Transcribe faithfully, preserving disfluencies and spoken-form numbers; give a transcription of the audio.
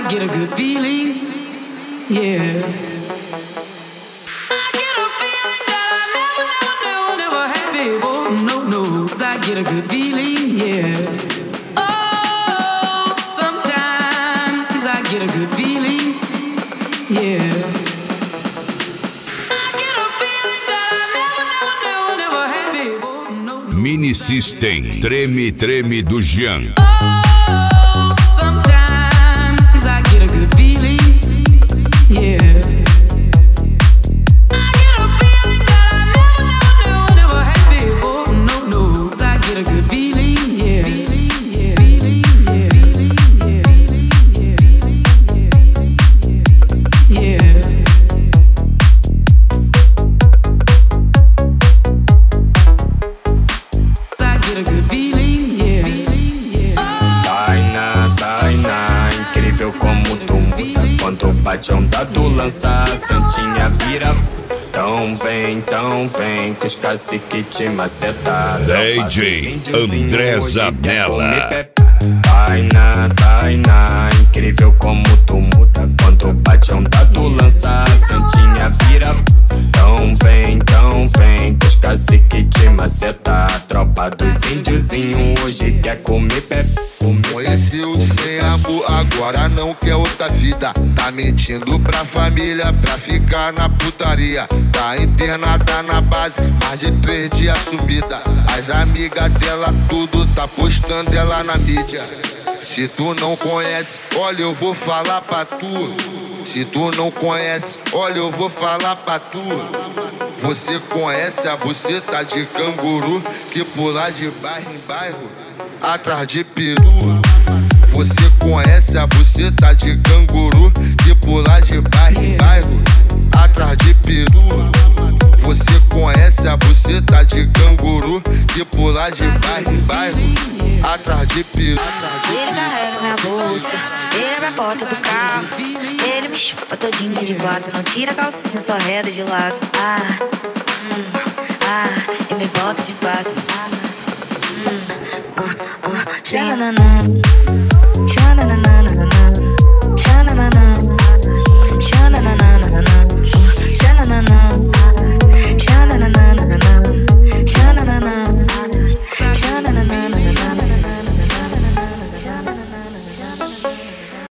get a good feeling, yeah. I get a feeling that I never, never, never, never had before. No, no, I get a good feeling, yeah. Oh, sometimes I get a good feeling, yeah. Mini System, Treme Treme do Jean. Oh, sometimes I get a good feeling, yeah. I get a feeling that I never, never, never, never had before. No, no, I get a good feeling, yeah. Feeling, yeah. Yeah. Quando bate onda tu lança, santinha vira. Então vem, então vem, que os cacique te maceta. D J André Zanella. Tainá, Tainá, incrível como tu muda. Quando bate onda tu lança, santinha vira. Então vem, então vem, que os cacique te maceta. Tropa dos índiozinho hoje quer comer pé. Conheceu sem amor, agora não quer outra vida. Tá mentindo pra família pra ficar na putaria. Tá internada na base, mais de três dias sumida. As amigas dela tudo tá postando ela na mídia. Se tu não conhece, olha eu vou falar pra tu. Se tu não conhece, olha eu vou falar pra tu. Você conhece a buceta de canguru que pula de bairro em bairro atrás de peru? Você conhece a buceta de canguru que pula de bairro em bairro atrás de peru? Você conhece a buceta de canguru que pula de bairro em bairro atrás de peru? Ele carrega minha bolsa, ele abre a porta do carro, ele me chupa todinha de quatro, não tira a calcinha, só reda de lado. Ah, hum, ah, e me bota de quatro. Ah, hum, ah, ah, tchananana, tchananana, tchananana.